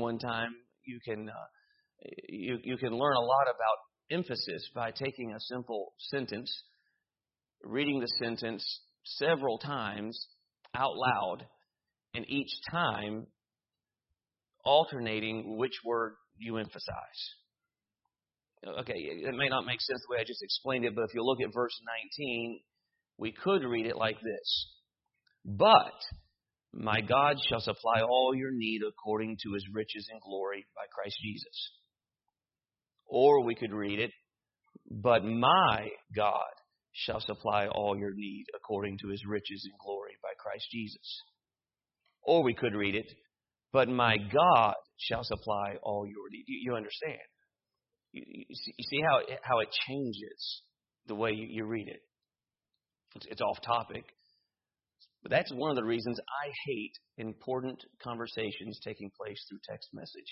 one time, you can learn a lot about emphasis by taking a simple sentence, reading the sentence several times out loud, and each time alternating which word you emphasize. Okay, it may not make sense the way I just explained it, but if you look at verse 19, we could read it like this. But my God shall supply all your need according to His riches and glory by Christ Jesus. Or we could read it, but my God shall supply all your need according to His riches and glory by Christ Jesus. Or we could read it, but my God shall supply all your need. You understand? You see how it changes the way you read it. It's off topic. But that's one of the reasons I hate important conversations taking place through text message.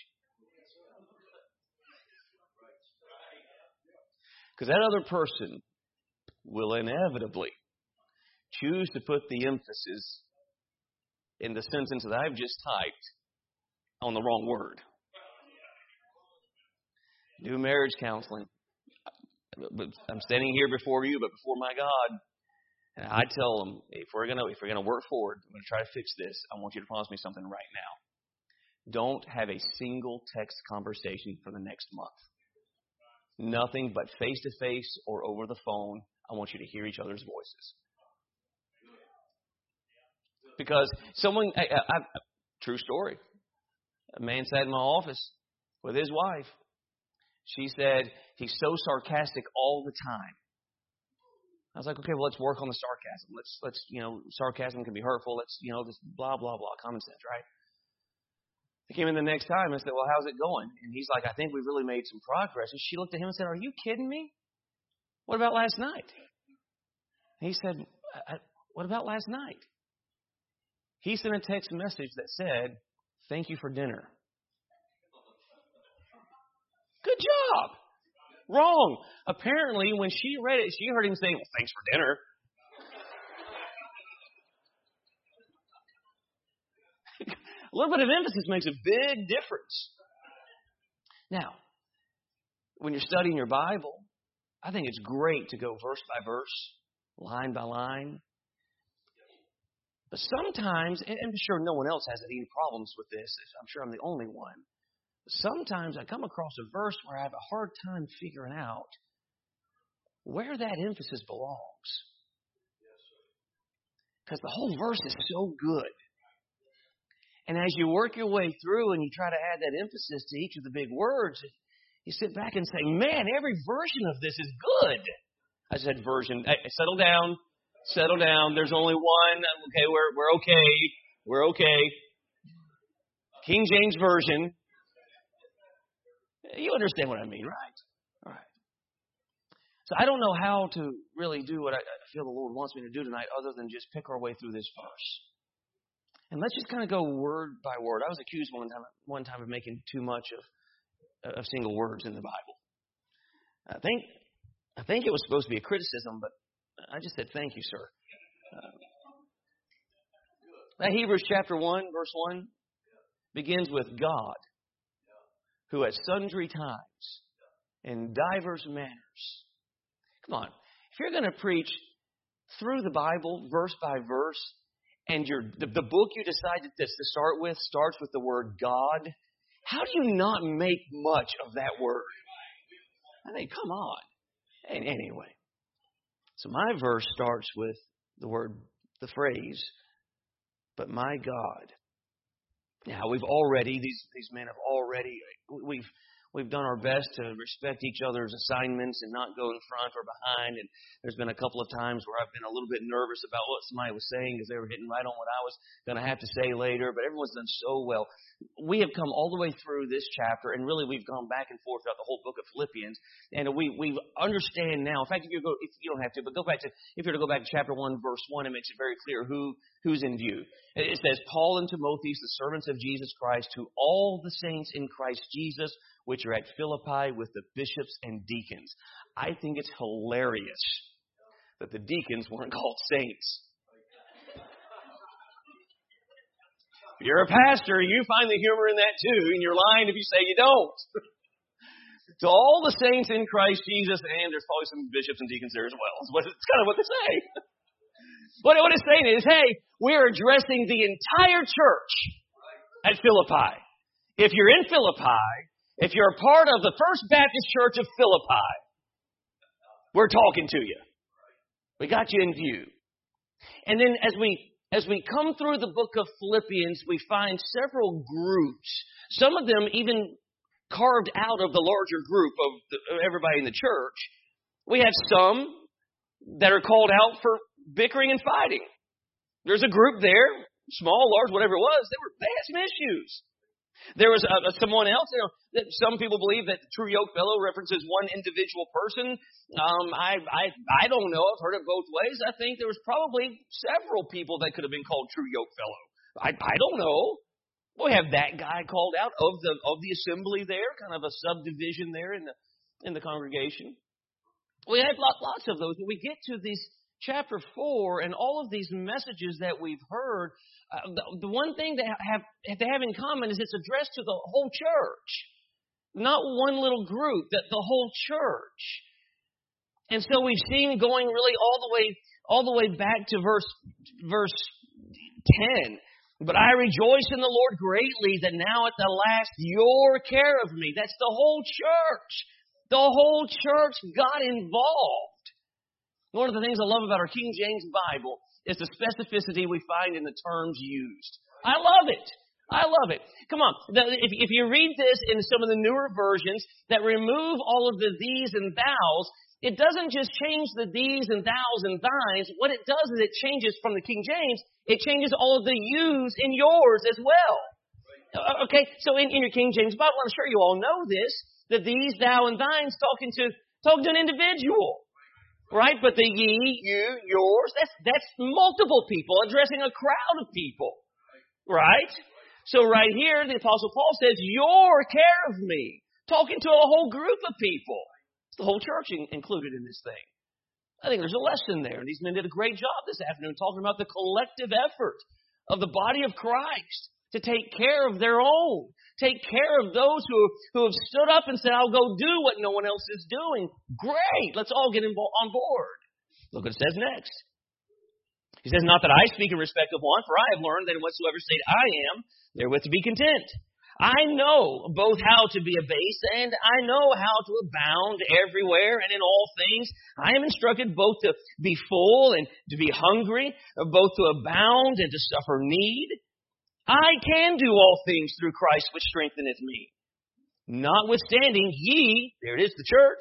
Because that other person will inevitably choose to put the emphasis in the sentence that I've just typed on the wrong word. Do marriage counseling. I'm standing here before you, but before my God. And I tell them, if we're gonna work forward, I'm gonna try to fix this. I want you to promise me something right now. Don't have a single text conversation for the next month. Nothing but face to face or over the phone. I want you to hear each other's voices. Because true story. A man sat in my office with his wife. She said, he's so sarcastic all the time. I was like, okay, well, let's work on the sarcasm. Let's sarcasm can be hurtful. Let's, this blah, blah, blah, common sense, right? He came in the next time and said, well, how's it going? And he's like, I think we've really made some progress. And she looked at him and said, are you kidding me? What about last night? And he said, what about last night? He sent a text message that said, thank you for dinner. Good job. Wrong. Apparently, when she read it, she heard him say, well, thanks for dinner. A little bit of emphasis makes a big difference. Now, when you're studying your Bible, I think it's great to go verse by verse, line by line. But sometimes, and I'm sure no one else has any problems with this, I'm sure I'm the only one. Sometimes I come across a verse where I have a hard time figuring out where that emphasis belongs. Because the whole verse is so good. And as you work your way through and you try to add that emphasis to each of the big words, you sit back and say, man, every version of this is good. I said version. Hey, settle down. Settle down. There's only one. Okay, we're okay. We're okay. King James Version. You understand what I mean, right? All right. So I don't know how to really do what I feel the Lord wants me to do tonight other than just pick our way through this verse. And let's just kind of go word by word. I was accused one time of making too much of single words in the Bible. I think it was supposed to be a criticism, but I just said, thank you, sir. Hebrews chapter 1, verse 1 begins with God, who at sundry times, in divers manners. Come on. If you're going to preach through the Bible, verse by verse, and the book you decided to start with starts with the word God, how do you not make much of that word? I mean, come on. Anyway. So my verse starts with the phrase, but my God. Now, these men have already, we've done our best to respect each other's assignments and not go in front or behind. And there's been a couple of times where I've been a little bit nervous about what somebody was saying because they were hitting right on what I was going to have to say later. But everyone's done so well. We have come all the way through this chapter, and really we've gone back and forth throughout the whole book of Philippians. And we understand now. In fact, if you don't have to, but if you were to go back to chapter 1, verse 1, it makes it very clear who's in view. It says, Paul and Timothy, the servants of Jesus Christ, to all the saints in Christ Jesus, which are at Philippi with the bishops and deacons. I think it's hilarious that the deacons weren't called saints. You're a pastor. You find the humor in that too, and you're lying if you say you don't. To all the saints in Christ Jesus, and there's probably some bishops and deacons there as well. It's kind of what they say. What it's saying is, hey, we're addressing the entire church at Philippi. If you're in Philippi, if you're a part of the First Baptist Church of Philippi, we're talking to you. We got you in view. And then as we come through the book of Philippians, we find several groups. Some of them even carved out of the larger group of everybody in the church. We have some that are called out for bickering and fighting. There's a group there, small, large, whatever it was, they had some issues. There was someone else, that some people believe that True Yoke Fellow references one individual person. I don't know. I've heard it both ways. I think there was probably several people that could have been called True Yoke Fellow. I don't know. We have that guy called out of the assembly there, kind of a subdivision there in the congregation. We have lots of those. When we get to this chapter 4 and all of these messages that we've heard, the one thing they have in common is it's addressed to the whole church, not one little group, the whole church. And so we've seen going really all the way back to verse 10. But I rejoice in the Lord greatly that now at the last your care of me. That's the whole church. The whole church got involved. One of the things I love about our King James Bible is the specificity we find in the terms used. I love it. I love it. Come on. If you read this in some of the newer versions that remove all of the these and thous, it doesn't just change the these and thous and thines. What it does is it changes from the King James, it changes all of the yous in yours as well. Okay, so in your King James Bible, I'm sure you all know this, the these, thou, and thines talking to an individual. Right? But the ye, you, yours, that's multiple people addressing a crowd of people. Right? So right here, the Apostle Paul says, your care of me. Talking to a whole group of people. It's the whole church included in this thing. I think there's a lesson there. And these men did a great job this afternoon talking about the collective effort of the body of Christ to take care of their own. Take care of those who have stood up and said, I'll go do what no one else is doing. Great. Let's all get on board. Look what it says next. He says, not that I speak in respect of one, for I have learned that in whatsoever state I am, therewith to be content. I know both how to be abased and I know how to abound everywhere and in all things. I am instructed both to be full and to be hungry, both to abound and to suffer need. I can do all things through Christ which strengtheneth me. Notwithstanding, ye, there it is, the church,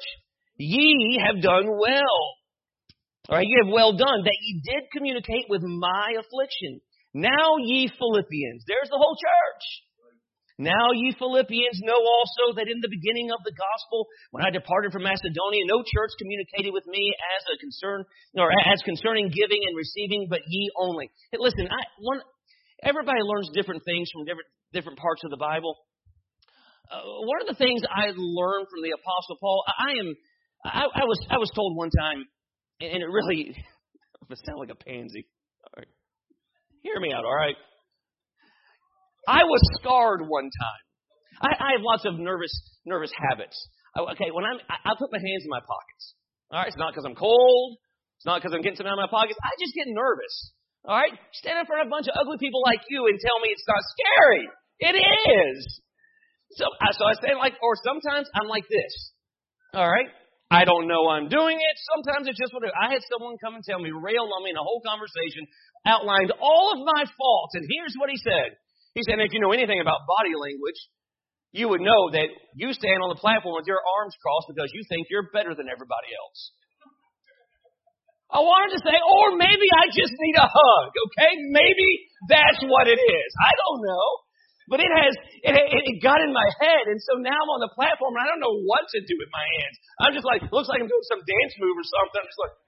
ye have done well. All right, ye have well done, that ye did communicate with my affliction. Now ye Philippians, there's the whole church. Now ye Philippians know also that in the beginning of the gospel, when I departed from Macedonia, no church communicated with me as concerning giving and receiving, but ye only. Hey, listen, everybody learns different things from different parts of the Bible. One of the things I learned from the Apostle Paul, I was told one time, and it really, it sounds like a pansy. All right. Hear me out, all right? I was scarred one time. I have lots of nervous habits. Okay, when I put my hands in my pockets. All right, it's not because I'm cold. It's not because I'm getting something out of my pockets. I just get nervous. All right, stand in front of a bunch of ugly people like you and tell me it's not scary. It is. So I stand or sometimes I'm like this. All right, I don't know I'm doing it. Sometimes it's just what I had someone come and tell me, rail on me in a whole conversation, outlined all of my faults, and here's what he said. He said, if you know anything about body language, you would know that you stand on the platform with your arms crossed because you think you're better than everybody else. I wanted to say, or maybe I just need a hug, okay? Maybe that's what it is. I don't know. But it got in my head, and so now I'm on the platform, and I don't know what to do with my hands. I'm just like, it looks like I'm doing some dance move or something. I'm just like,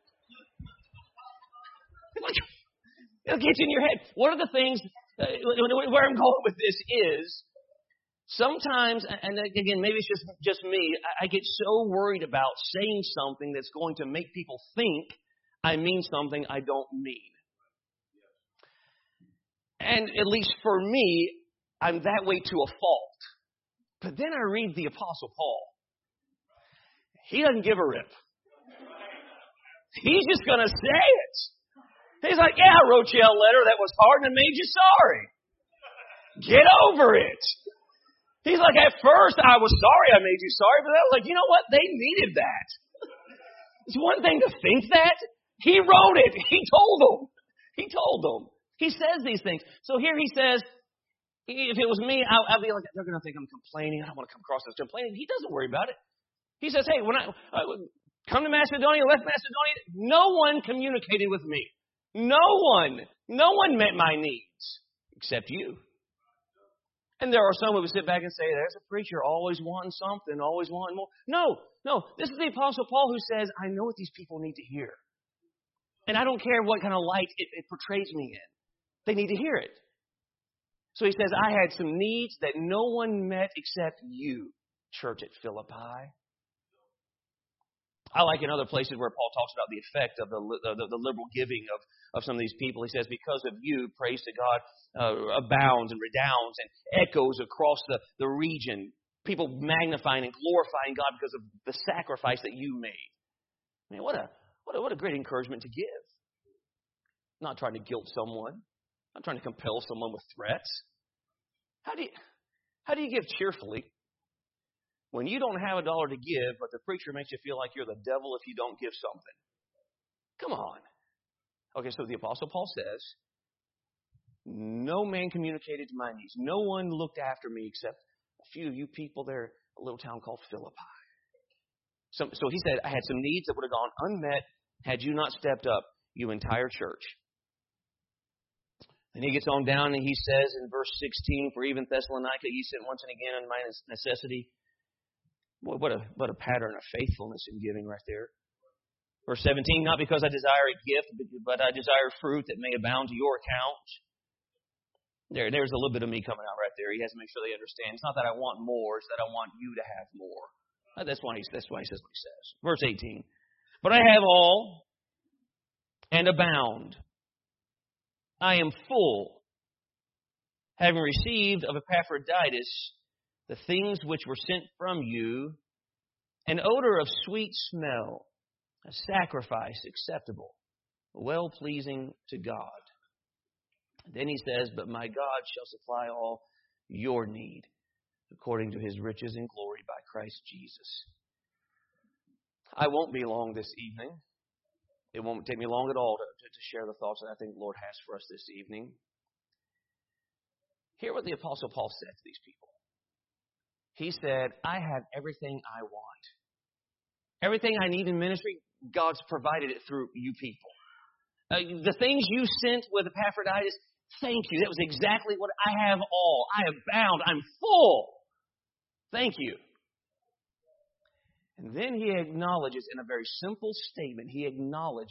it'll get you in your head. One of the things... where I'm going with this is sometimes, and again, maybe it's just me, I get so worried about saying something that's going to make people think I mean something I don't mean. And at least for me, I'm that way to a fault. But then I read the Apostle Paul. He doesn't give a rip. He's just going to say it. He's like, yeah, I wrote you a letter that was hard and it made you sorry. Get over it. He's like, at first I was sorry I made you sorry, but I was like, you know what? They needed that. It's one thing to think that. He wrote it. He told them. He told them. He says these things. So here he says, if it was me, I'd be like, they're going to think I'm complaining. I don't want to come across as complaining. He doesn't worry about it. He says, hey, when I come to Macedonia, left Macedonia, no one communicated with me. No one met my needs except you. And there are some who would sit back and say, there's a preacher always wanting something, always wanting more. No. This is the Apostle Paul who says, I know what these people need to hear. And I don't care what kind of light it portrays me in. They need to hear it. So he says, I had some needs that no one met except you, church at Philippi. I like in other places where Paul talks about the effect of the liberal giving of some of these people. He says, because of you, praise to God abounds and redounds and echoes across the region. People magnifying and glorifying God because of the sacrifice that you made. Man, what a great encouragement to give. Not trying to guilt someone. Not trying to compel someone with threats. How do you give cheerfully when you don't have $1 to give, but the preacher makes you feel like you're the devil if you don't give something? Come on. Okay, so the Apostle Paul says, no man communicated to my needs. No one looked after me except a few of you people there in a little town called Philippi. So he said, I had some needs that would have gone unmet had you not stepped up, you entire church. And he gets on down and he says in verse 16, for even Thessalonica ye sent once and again on my necessity. Boy, what a pattern of faithfulness in giving right there. Verse 17, not because I desire a gift, but I desire fruit that may abound to your account. There's a little bit of me coming out right there. He has to make sure they understand. It's not that I want more, it's that I want you to have more. That's why he says what he says. Verse 18, but I have all and abound. I am full, having received of Epaphroditus the things which were sent from you, an odor of sweet smell, a sacrifice acceptable, well-pleasing to God. Then he says, but my God shall supply all your need according to his riches and glory by Christ Jesus. I won't be long this evening. It won't take me long at all to share the thoughts that I think the Lord has for us this evening. Hear what the Apostle Paul said to these people. He said, I have everything I want. Everything I need in ministry, God's provided it through you people. The things you sent with Epaphroditus, thank you. That was exactly what I have all. I abound. I'm full. Thank you. And then he acknowledges in a very simple statement, he acknowledges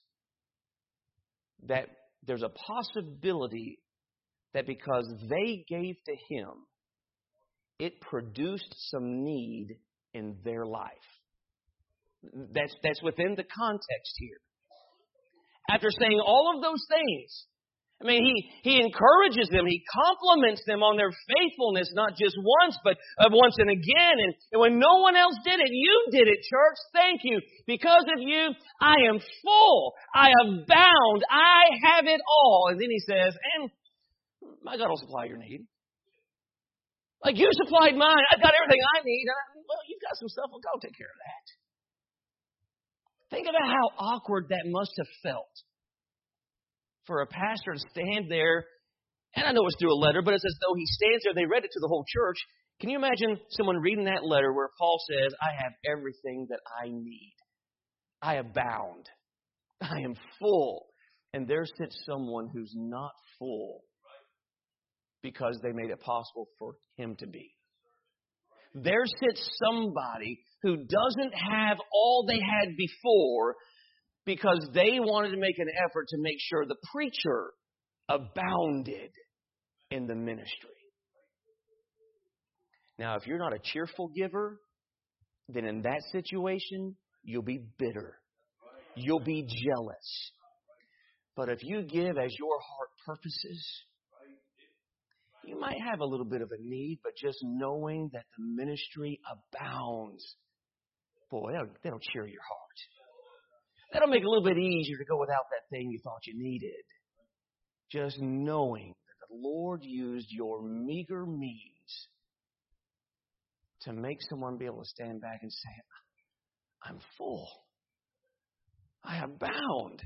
that there's a possibility that because they gave to him, it produced some need in their life. That's within the context here. After saying all of those things, I mean, he encourages them. He compliments them on their faithfulness, not just once, but once and again. And when no one else did it, you did it, church. Thank you. Because of you, I am full. I abound. I have it all. And then he says, and my God will supply your need. Like you supplied mine. I've got everything I need. Well, you've got some stuff. Well, God will take care of that. Think about how awkward that must have felt for a pastor to stand there, and I know it's through a letter, but it's as though he stands there, they read it to the whole church. Can you imagine someone reading that letter where Paul says, I have everything that I need. I abound. I am full. And there sits someone who's not full because they made it possible for him to be. There sits somebody who doesn't have all they had before because they wanted to make an effort to make sure the preacher abounded in the ministry. Now, if you're not a cheerful giver, then in that situation, you'll be bitter. You'll be jealous. But if you give as your heart purposes, You might have a little bit of a need, but just knowing that the ministry abounds, boy, that'll cheer your heart. That'll make it a little bit easier to go without that thing you thought you needed. Just knowing that the Lord used your meager means to make someone be able to stand back and say, I'm full. I abound.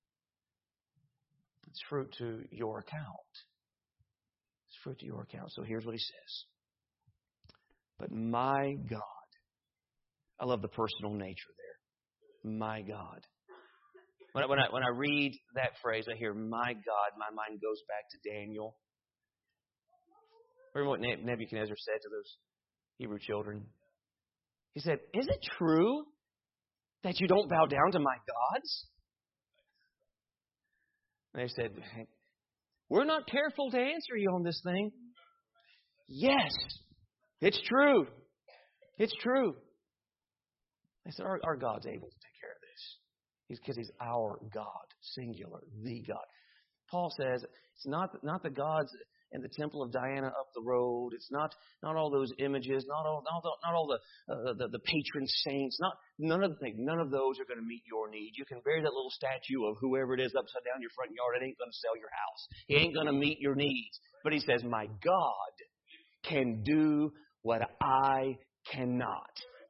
It's fruit to your account. It's fruit to your account. So here's what he says. But my God. I love the personal nature there. My God. When I read that phrase, I hear my God, my mind goes back to Daniel. Remember what Nebuchadnezzar said to those Hebrew children? He said, is it true that you don't bow down to my gods? And they said, we're not careful to answer you on this thing. Yes, it's true. It's true. They said, our God's able to take care of this. Because He's our God, singular, the God. Paul says it's not the gods in the temple of Diana up the road. It's not all those images, not all the patron saints. None of those are going to meet your need. You can bury that little statue of whoever it is upside down your front yard. It ain't going to sell your house. It ain't going to meet your needs. But he says, my God can do what I cannot.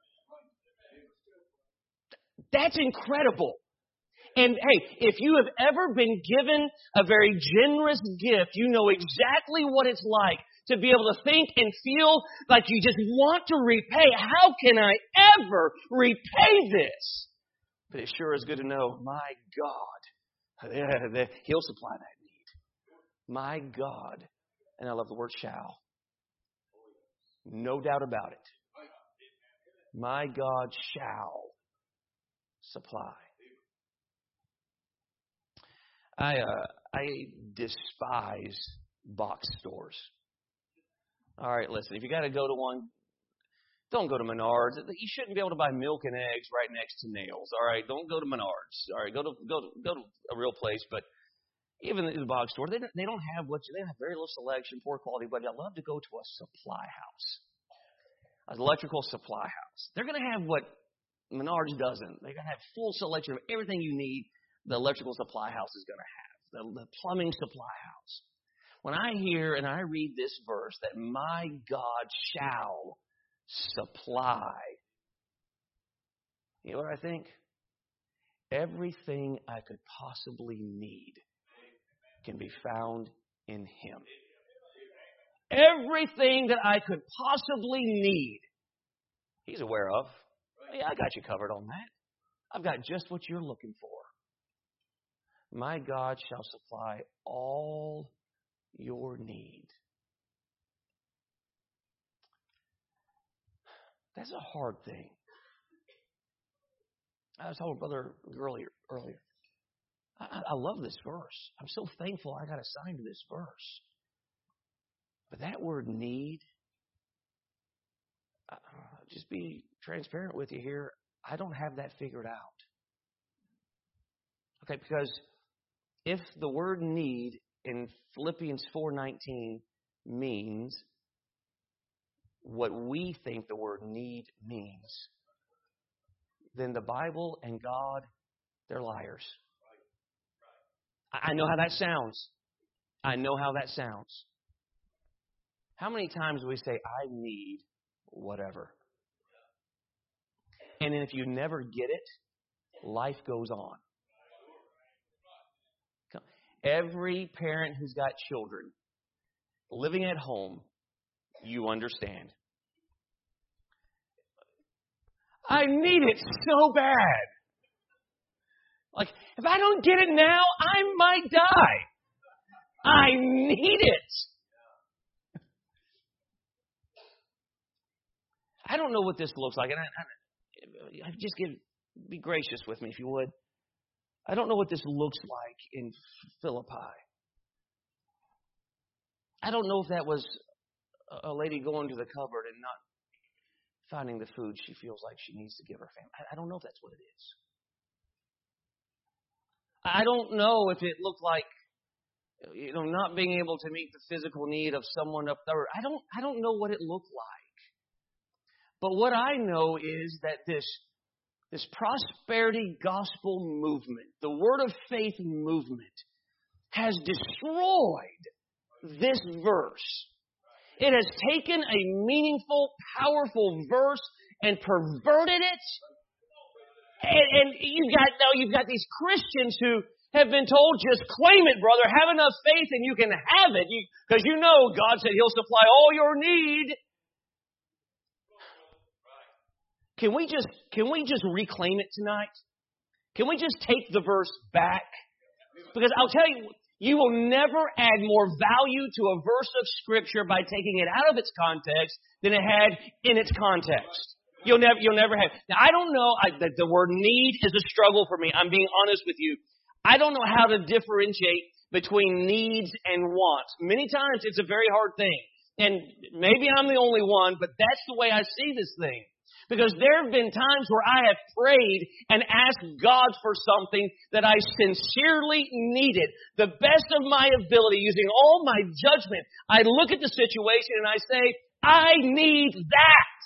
That's incredible. And hey, if you have ever been given a very generous gift, you know exactly what it's like to be able to think and feel like you just want to repay. How can I ever repay this? But it sure is good to know, my God, He'll supply that need. My God, and I love the word shall. No doubt about it. My God shall supply. I despise box stores. All right, listen, if you got to go to one, don't go to Menards. You shouldn't be able to buy milk and eggs right next to nails. All right, don't go to Menards. All right, go to a real place. But even in the box store, they don't have they have very little selection, poor quality. But I love to go to a supply house, an electrical supply house. They're going to have what Menards doesn't. They're going to have full selection of everything you need. The electrical supply house is going to have, the plumbing supply house. When I hear and I read this verse that my God shall supply, you know what I think? Everything I could possibly need can be found in Him. Everything that I could possibly need, He's aware of. Yeah, I got you covered on that. I've got just what you're looking for. My God shall supply all your need. That's a hard thing. I was told Brother earlier. I love this verse. I'm so thankful I got assigned to this verse. But that word need, just be transparent with you here. I don't have that figured out. Okay, because if the word need in Philippians 4:19 means what we think the word need means, then the Bible and God, they're liars. I know how that sounds. I know how that sounds. How many times do we say, I need whatever? And if you never get it, life goes on. Every parent who's got children living at home, you understand. I need it so bad. Like, if I don't get it now, I might die. I need it. I don't know what this looks like. And I just be gracious with me, if you would. I don't know what this looks like in Philippi. I don't know if that was a lady going to the cupboard and not finding the food she feels like she needs to give her family. I don't know if that's what it is. I don't know if it looked like not being able to meet the physical need of someone up there. I don't know what it looked like. But what I know is that this prosperity gospel movement, the word of faith movement, has destroyed this verse. It has taken a meaningful, powerful verse and perverted it. And you've got these Christians who have been told, just claim it, brother. Have enough faith and you can have it. Because you know God said He'll supply all your need. Can we just reclaim it tonight? Can we just take the verse back? Because I'll tell you, you will never add more value to a verse of Scripture by taking it out of its context than it had in its context. You'll never have. Now, I don't know, the word need is a struggle for me. I'm being honest with you. I don't know how to differentiate between needs and wants. Many times it's a very hard thing. And maybe I'm the only one, but that's the way I see this thing. Because there have been times where I have prayed and asked God for something that I sincerely needed. The best of my ability, using all my judgment, I look at the situation and I say, I need that.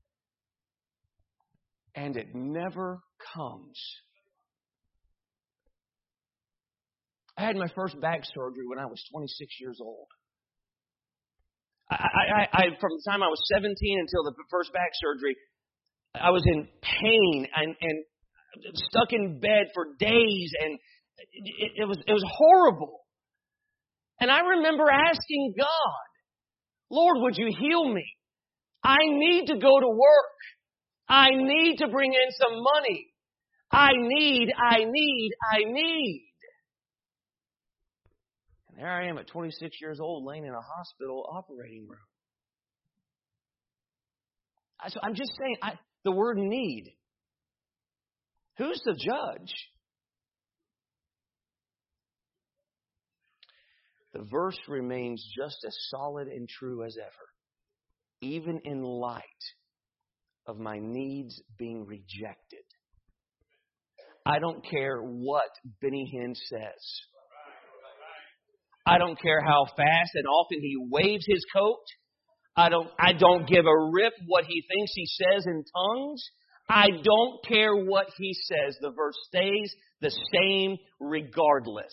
And it never comes. I had my first back surgery when I was 26 years old. I from the time I was 17 until the first back surgery, I was in pain and stuck in bed for days, and it was horrible. And I remember asking God, Lord, would you heal me? I need to go to work. I need to bring in some money. I need. And there I am at 26 years old, laying in a hospital operating room. So I'm just saying, the word need. Who's the judge? The verse remains just as solid and true as ever, even in light of my needs being rejected. I don't care what Benny Hinn says. I don't care how fast and often he waves his coat. I don't give a rip what he thinks he says in tongues. I don't care what he says. The verse stays the same regardless.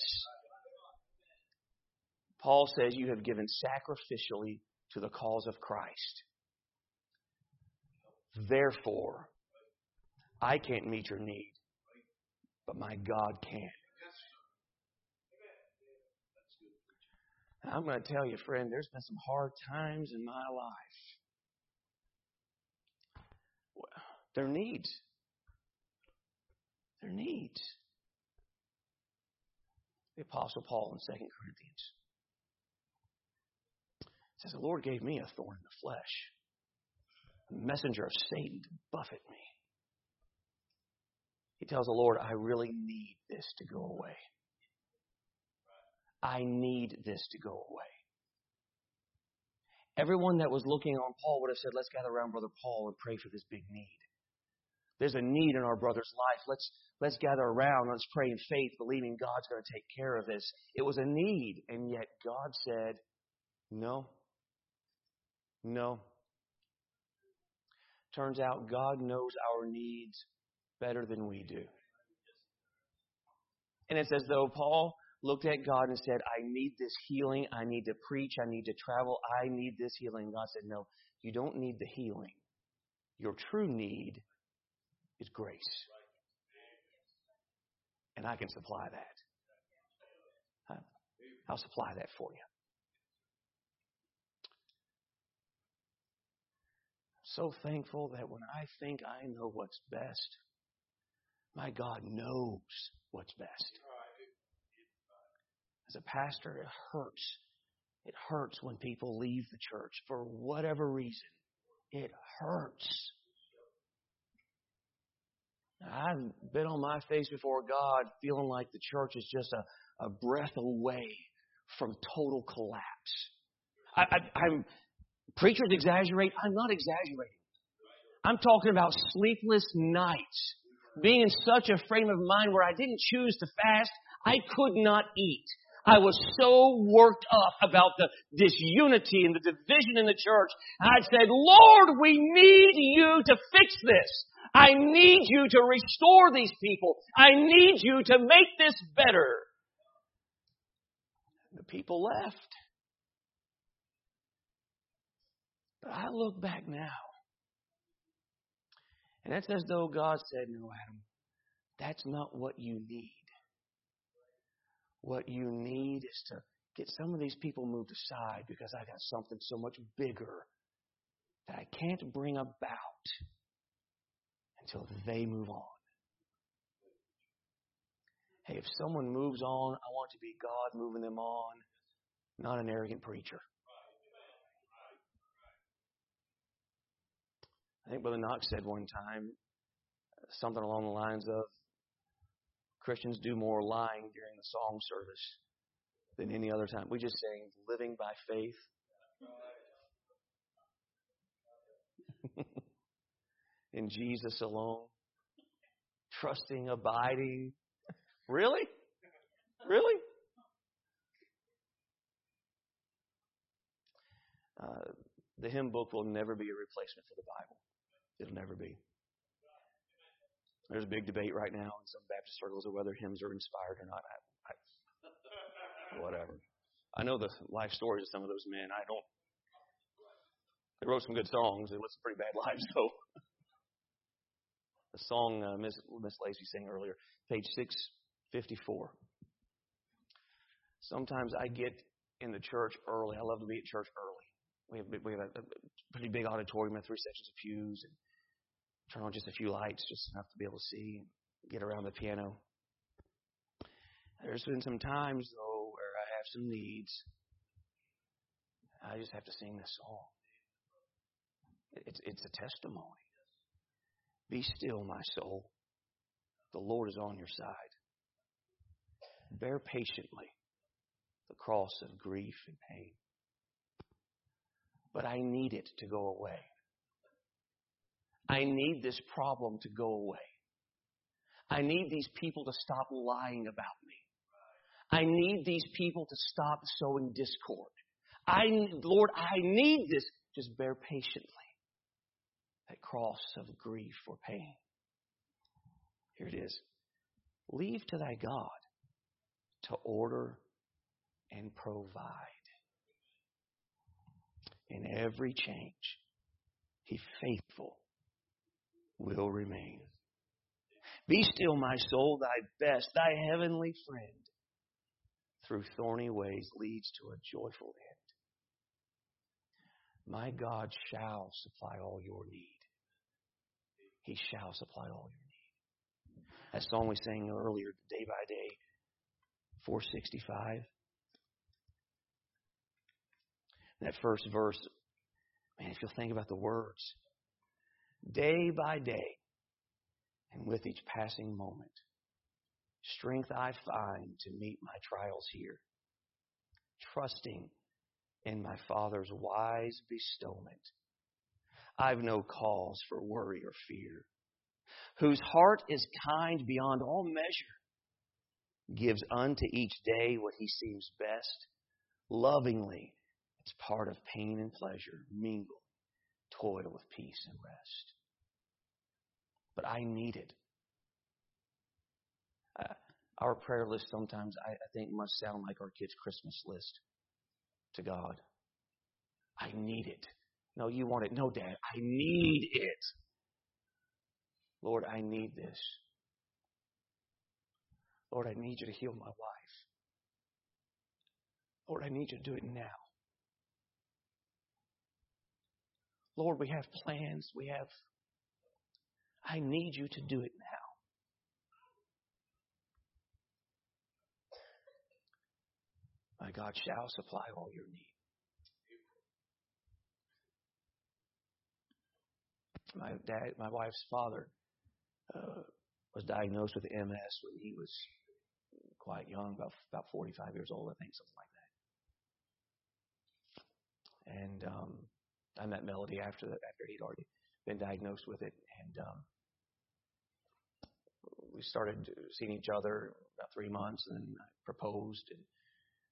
Paul says you have given sacrificially to the cause of Christ. Therefore, I can't meet your need, but my God can. I'm going to tell you, friend, there's been some hard times in my life. They're needs. They're needs. The Apostle Paul in 2 Corinthians says, the Lord gave me a thorn in the flesh, a messenger of Satan to buffet me. He tells the Lord, I really need this to go away. I need this to go away. Everyone that was looking on Paul would have said, let's gather around Brother Paul and pray for this big need. There's a need in our brother's life. Let's gather around. Let's pray in faith, believing God's going to take care of this. It was a need, and yet God said, no. Turns out God knows our needs better than we do. And it's as though Paul looked at God and said, I need this healing. I need to preach. I need to travel. I need this healing. God said, no, you don't need the healing. Your true need is grace. And I can supply that. I'll supply that for you. So thankful that when I think I know what's best, my God knows what's best. As a pastor, it hurts. It hurts when people leave the church for whatever reason. It hurts. I've been on my face before God feeling like the church is just a breath away from total collapse. Preachers exaggerate. I'm not exaggerating. I'm talking about sleepless nights. Being in such a frame of mind where I didn't choose to fast. I could not eat. I was so worked up about the disunity and the division in the church. I said, Lord, we need you to fix this. I need you to restore these people. I need you to make this better. The people left. But I look back now, and it's as though God said, no, Adam, that's not what you need. What you need is to get some of these people moved aside because I got something so much bigger that I can't bring about until they move on. Hey, if someone moves on, I want it to be God moving them on, not an arrogant preacher. I think Brother Knox said one time something along the lines of, Christians do more lying during the song service than any other time. We just sing living by faith. In Jesus alone. Trusting, abiding. Really? Really? The hymn book will never be a replacement for the Bible. It'll never be. There's a big debate right now in some Baptist circles of whether hymns are inspired or not. Whatever. I know the life stories of some of those men. They wrote some good songs. They lived some pretty bad lives, though. The song Miss Lacey sang earlier, page 654. Sometimes I get in the church early. I love to be at church early. We have a pretty big auditorium with 3 sections of pews, and turn on just a few lights, just enough to be able to see and get around the piano. There's been some times, though, where I have some needs. I just have to sing this song. It's a testimony. Be still, my soul. The Lord is on your side. Bear patiently the cross of grief and pain. But I need it to go away. I need this problem to go away. I need these people to stop lying about me. I need these people to stop sowing discord. Lord, I need this. Just bear patiently that cross of grief or pain. Here it is. Leave to thy God to order and provide. In every change, He faithful will remain. Be still, my soul, thy best, thy heavenly friend, through thorny ways leads to a joyful end. My God shall supply all your need. He shall supply all your need. That song we sang earlier, Day by Day, 465. That first verse, man, if you'll think about the words, day by day, and with each passing moment, strength I find to meet my trials here, trusting in my Father's wise bestowment. I've no cause for worry or fear, whose heart is kind beyond all measure, gives unto each day what He seems best, lovingly. It's part of pain and pleasure, mingle, toil with peace and rest. But I need it. Our prayer list sometimes, I think, must sound like our kids' Christmas list to God. I need it. No, you want it. No, Dad, I need it. Lord, I need this. Lord, I need you to heal my wife. Lord, I need you to do it now. Lord, we have plans. I need you to do it now. My God shall supply all your need. My wife's father was diagnosed with MS when he was quite young, about 45 years old, I think, something like that. And I met Melody after he'd already been diagnosed with it, and we started seeing each other about 3 months, and then I proposed, and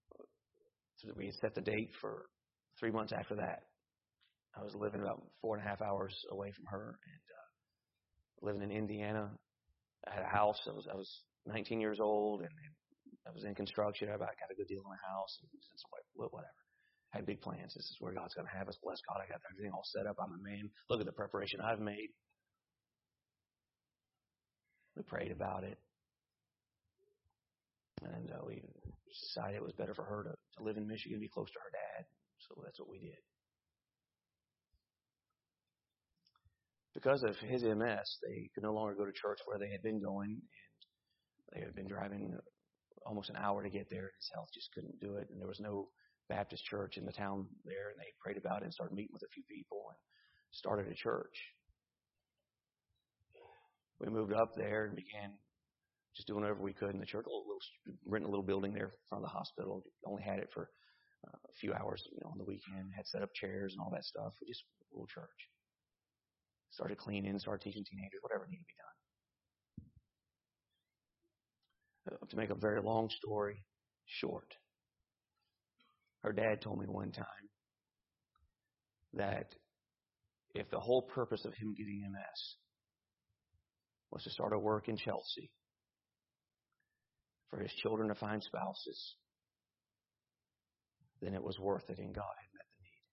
So we set the date for 3 months after that. I was living about 4.5 hours away from her, and living in Indiana. I had a house. I was 19 years old, and I was in construction. I got a good deal on a house, and whatever. I had big plans. This is where God's going to have us. Bless God, I got everything all set up. I'm a man. Look at the preparation I've made. We prayed about it, and we decided it was better for her to live in Michigan, be close to her dad. So that's what we did. Because of his MS, they could no longer go to church where they had been going, and they had been driving almost an hour to get there, and his health just couldn't do it. And there was no Baptist church in the town there, and they prayed about it and started meeting with a few people and started a church. We moved up there and began just doing whatever we could in the church, renting a little building there in front of the hospital. Only had it for a few hours, on the weekend. Had set up chairs and all that stuff. We just a little church. Started cleaning, started teaching teenagers, whatever needed to be done. To make a very long story short, her dad told me one time that if the whole purpose of him getting MS was to start a work in Chelsea for his children to find spouses, then it was worth it, and God had met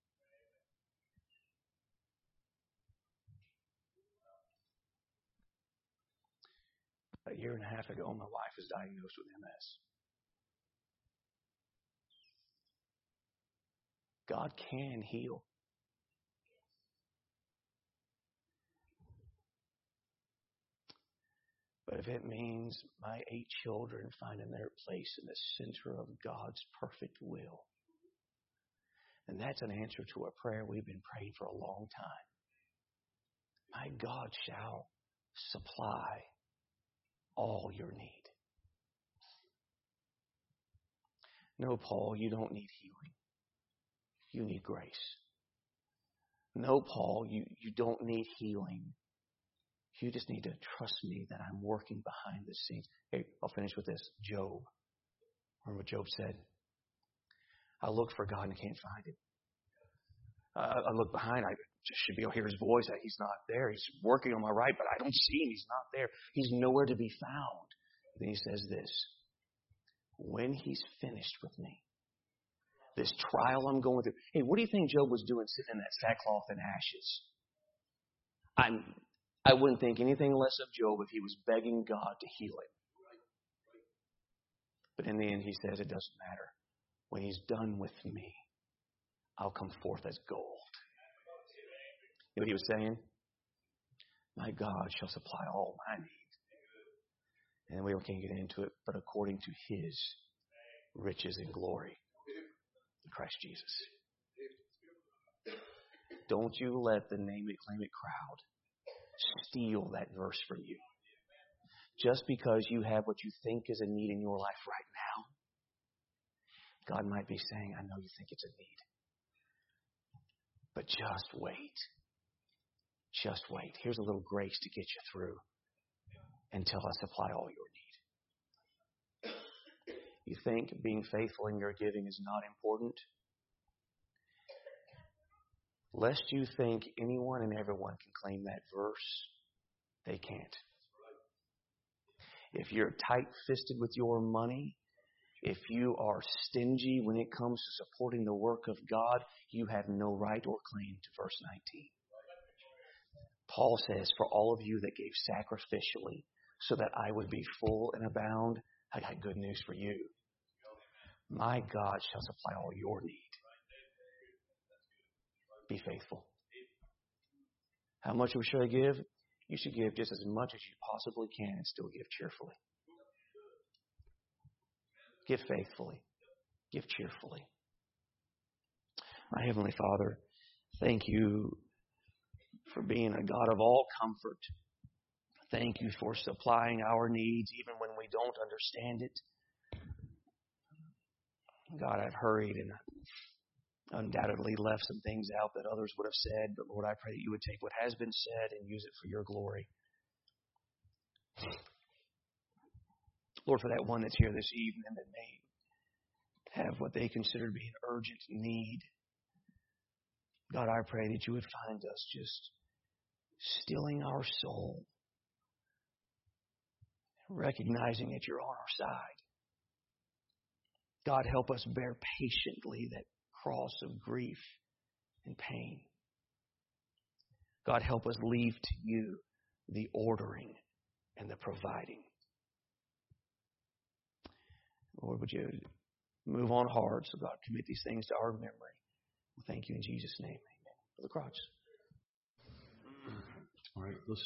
the need. A year and a half ago, my wife was diagnosed with MS. God can heal. But if it means my 8 children finding their place in the center of God's perfect will, and that's an answer to a prayer we've been praying for a long time. My God shall supply all your need. No, Paul, you don't need healing. You need grace. No, Paul, you don't need healing. You just need to trust me that I'm working behind the scenes. Hey, I'll finish with this. Job. Remember what Job said? I look for God and I can't find Him. I look behind. I just should be able to hear His voice. He's not there. He's working on my right, but I don't see Him. He's not there. He's nowhere to be found. Then he says this. When He's finished with me, this trial I'm going through. Hey, what do you think Job was doing sitting in that sackcloth and ashes? I wouldn't think anything less of Job if he was begging God to heal him. But in the end, he says, it doesn't matter. When He's done with me, I'll come forth as gold. You know what he was saying? My God shall supply all my needs. And we can't get into it, but according to His riches and glory in Christ Jesus. Don't you let the name it, claim it crowd steal that verse from you. Just because you have what you think is a need in your life right now, God might be saying, I know you think it's a need. But just wait. Just wait. Here's a little grace to get you through until I supply all your need. You think being faithful in your giving is not important? Lest you think anyone and everyone can claim that verse, they can't. If you're tight-fisted with your money, if you are stingy when it comes to supporting the work of God, you have no right or claim to verse 19. Paul says, for all of you that gave sacrificially so that I would be full and abound, I got good news for you. My God shall supply all your need. Be faithful. How much should I give? You should give just as much as you possibly can and still give cheerfully. Give faithfully. Give cheerfully. My Heavenly Father, thank You for being a God of all comfort. Thank You for supplying our needs even when we don't understand it. God, I've hurried and undoubtedly left some things out that others would have said, but Lord, I pray that You would take what has been said and use it for Your glory. Lord, for that one that's here this evening that may have what they consider to be an urgent need. God, I pray that you would find us just stilling our soul, recognizing that you're on our side. God, help us bear patiently that cross of grief and pain. God, help us leave to you the ordering and the providing. Lord, would you move on hard so God commit these things to our memory. Thank you in Jesus' name. Amen. Brother Crotch. All right, let's